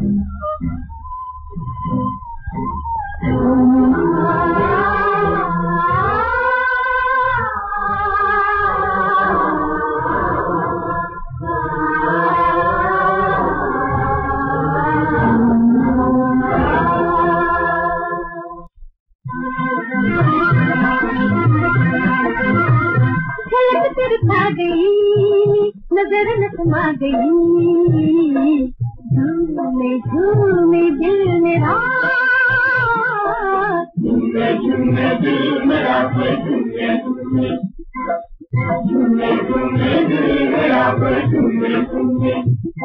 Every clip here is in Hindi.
नजर न समा गई, झूमे झूमे दिल मेरा, झूमे झूमे दिल मेरा, झूमे झूमे झूमे झूमे दिल मेरा, झूमे झूमे।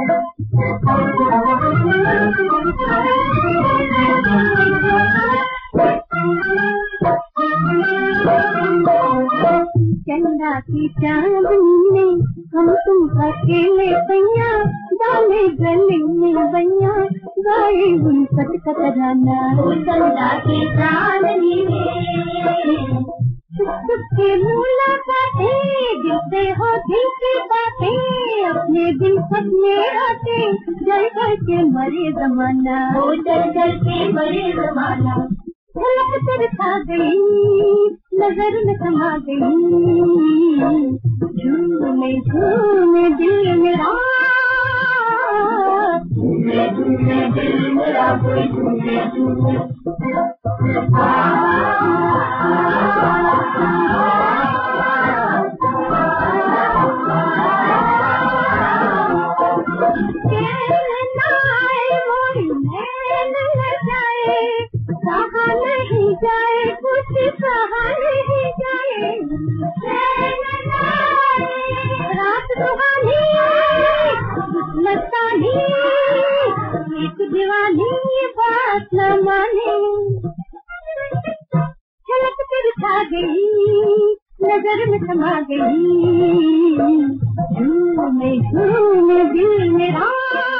चंदा की चांदनी में हम तुम अकेले पैया, डाले गले में बैया, गाए उल्फत का तराना। चंदा की चांदनी में चुप के मुलाकातें, गिरते हो दिल की बातें, अपने दिल सपने आते, जल जल के मरे जमाना, जल जल के मरे जमाना। झलक तेरे खा गई, नजर में समा गई, झूमे झूमे दिल मेरा, झूमे झूमे दिल मेरा, झूमे झूमे। कहा नहीं जाए कुछ, कहा नहीं जाए, रात सुहानी मस्तानी, एक दीवानी बात न माने। झलक तेरी खा गई, नजर में समा गई, झूमे झूमे दिल मेरा,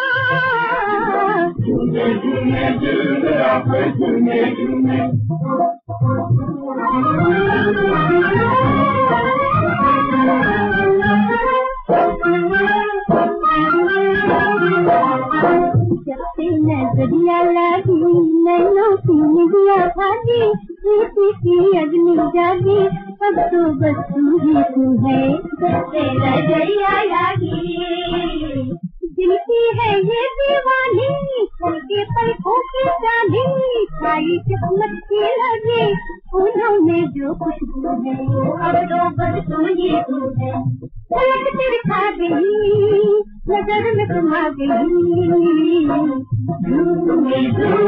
झूमे झूमे दिल मेरा, झूमे झूमे। जब से नजरिया लगी, नैनों की निदिया भागी, प्रीति की अग्नि जागी, अब तो बस तू ही तू है। जब से नजरिया लगी, दिल की है ये दीवानी, के पलकों की जानी, खाई किस्मत की लगी, फूलों में जो खुशबू है, अब तो बस तू ही तू है। झलक तेरी खा गई, नजर में समा गई, झूमे झूमे